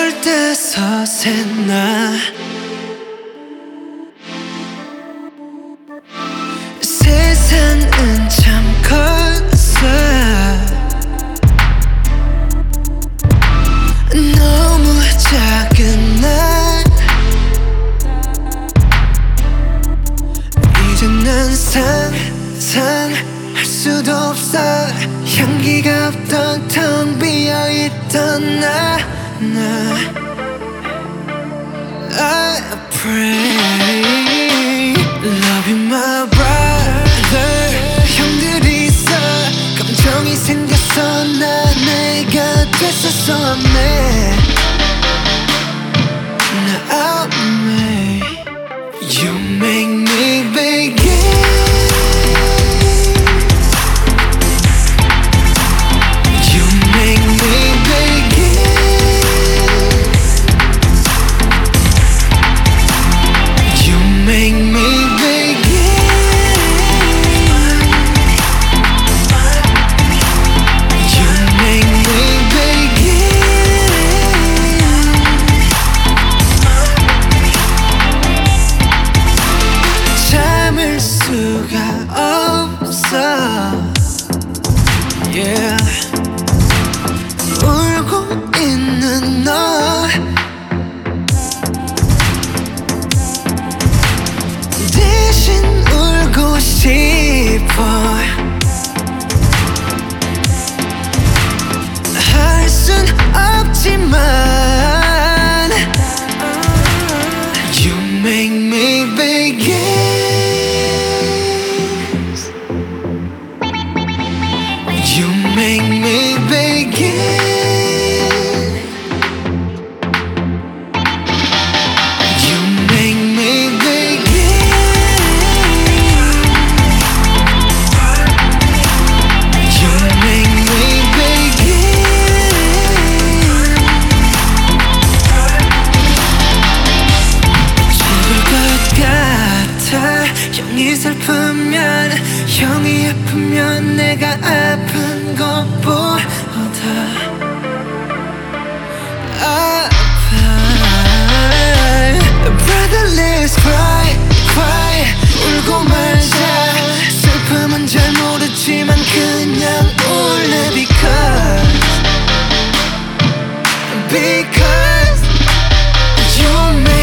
데서 새나 세상은 참 커서 너무 작은 날 이제 난 상상할 수도 없어 향기가 없던 텅 비어있던 나 I pray Love you my brother 형들이 있어 감정이 생겼어 나 내가 됐었어 네 나 You make me begin Yeah. 울고 있는 너 대신 울고 싶어 할 순 없지만 You make me begin You make me begin You make me begin You make me begin 죽을 것 같아 형이 슬프면 형이 아프면 내가 아픈 것보다 아파 Brother let's cry, cry 울고 말자 슬픔은 잘 모르지만 그냥 울래 Because You make